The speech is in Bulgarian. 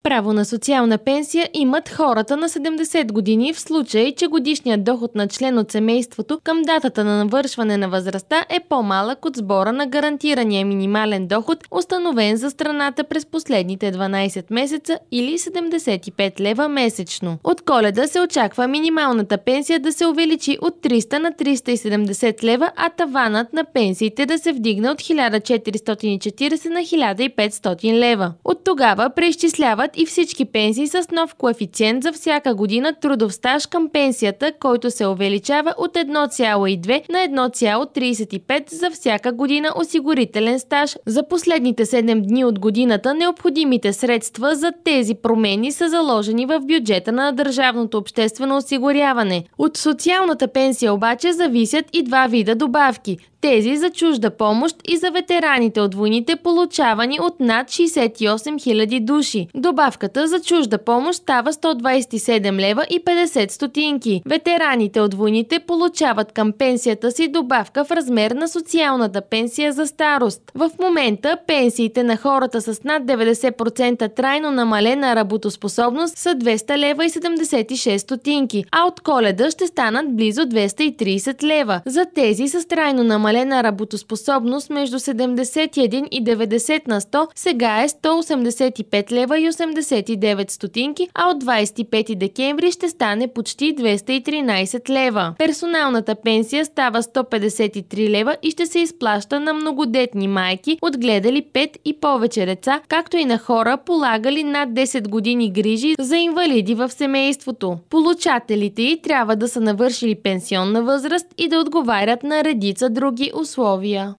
Право на социална пенсия имат хората на 70 години в случай, че годишният доход на член от семейството към датата на навършване на възрастта е по-малък от сбора на гарантирания минимален доход, установен за страната през последните 12 месеца или 75 лева месечно. От Коледа се очаква минималната пенсия да се увеличи от 300 на 370 лева, а таванът на пенсиите да се вдигне от 1440 на 1500 лева. От тогава преизчисляват и всички пенсии с нов коефициент за всяка година трудов стаж към пенсията, който се увеличава от 1,2 на 1,35 за всяка година осигурителен стаж. За последните 7 дни от годината необходимите средства за тези промени са заложени в бюджета на държавното обществено осигуряване. От социалната пенсия обаче зависят и два вида добавки – тези за чужда помощ и за ветераните от войните, получавани от над 68 000 души. Добавката за чужда помощ става 127 лева и 50 стотинки. Ветераните от войните получават към пенсията си добавка в размер на социалната пенсия за старост. В момента пенсиите на хората с над 90% трайно намалена работоспособност са 200 лева и 76 стотинки, а от Коледа ще станат близо 230 лева. За тези с трайно намалена работоспособност между 71 и 90 на 100 сега е 185 лева и 89 стотинки, а от 25 декември ще стане почти 213 лева. Персоналната пенсия става 153 лева и ще се изплаща на многодетни майки, отгледали 5 и повече деца, както и на хора, полагали над 10 години грижи за инвалиди в семейството. Получателите й трябва да са навършили пенсионна възраст и да отговарят на редица други условия.